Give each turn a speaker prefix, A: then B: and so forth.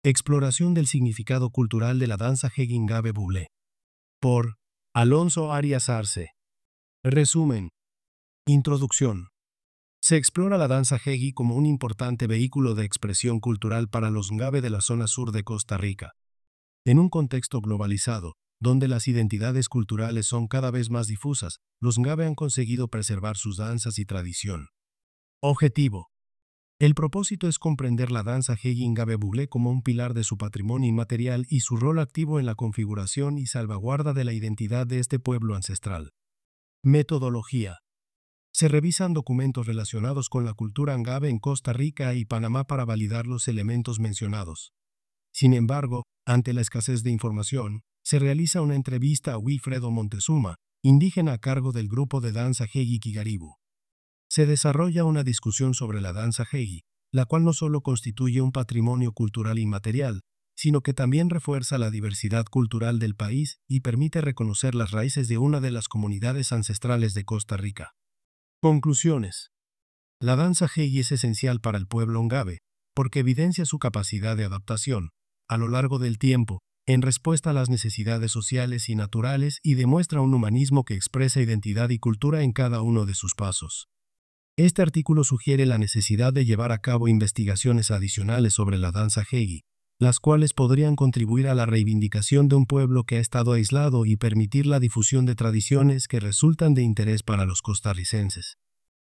A: Exploración del significado cultural de la danza Hegi Ngabe Buble. Por Alonso Arias Arce. Resumen. Introducción. Se explora la danza Hegi como un importante vehículo de expresión cultural para los Ngabe de la zona sur de Costa Rica. En un contexto globalizado, donde las identidades culturales son cada vez más difusas, los Ngabe han conseguido preservar sus danzas y tradición. Objetivo. El propósito es comprender la danza Hegi Ngabe Buble como un pilar de su patrimonio inmaterial y su rol activo en la configuración y salvaguarda de la identidad de este pueblo ancestral. Metodología. Se revisan documentos relacionados con la cultura Ngabe en Costa Rica y Panamá para validar los elementos mencionados. Sin embargo, ante la escasez de información, se realiza una entrevista a Wilfredo Montezuma, indígena a cargo del grupo de danza Hegi Kigaribu. Se desarrolla una discusión sobre la danza Hegi, la cual no solo constituye un patrimonio cultural inmaterial, sino que también refuerza la diversidad cultural del país y permite reconocer las raíces de una de las comunidades ancestrales de Costa Rica. Conclusiones. La danza Hegi es esencial para el pueblo Ngabe, porque evidencia su capacidad de adaptación, a lo largo del tiempo, en respuesta a las necesidades sociales y naturales y demuestra un humanismo que expresa identidad y cultura en cada uno de sus pasos. Este artículo sugiere la necesidad de llevar a cabo investigaciones adicionales sobre la danza Hegi, las cuales podrían contribuir a la reivindicación de un pueblo que ha estado aislado y permitir la difusión de tradiciones que resultan de interés para los costarricenses.